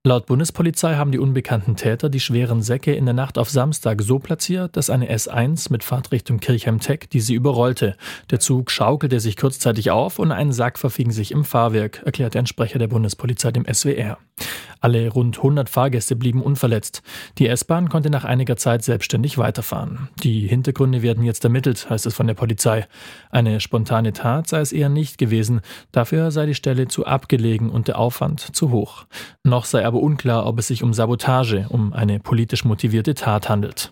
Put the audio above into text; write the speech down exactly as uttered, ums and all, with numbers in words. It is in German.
Laut Bundespolizei haben die unbekannten Täter die schweren Säcke in der Nacht auf Samstag so platziert, dass eine S eins mit Fahrtrichtung Kirchheim-Teck diese überrollte. Der Zug schaukelte sich kurzzeitig auf und ein Sack verfing sich im Fahrwerk, erklärte ein Sprecher der Bundespolizei dem S W R. Alle rund hundert Fahrgäste blieben unverletzt. Die S-Bahn konnte nach einiger Zeit selbstständig weiterfahren. Die Hintergründe werden jetzt ermittelt, heißt es von der Polizei. Eine spontane Tat sei es eher nicht gewesen. Dafür sei die Stelle zu abgelegen und der Aufwand zu hoch. Noch sei aber unklar, ob es sich um Sabotage, um eine politisch motivierte Tat handelt.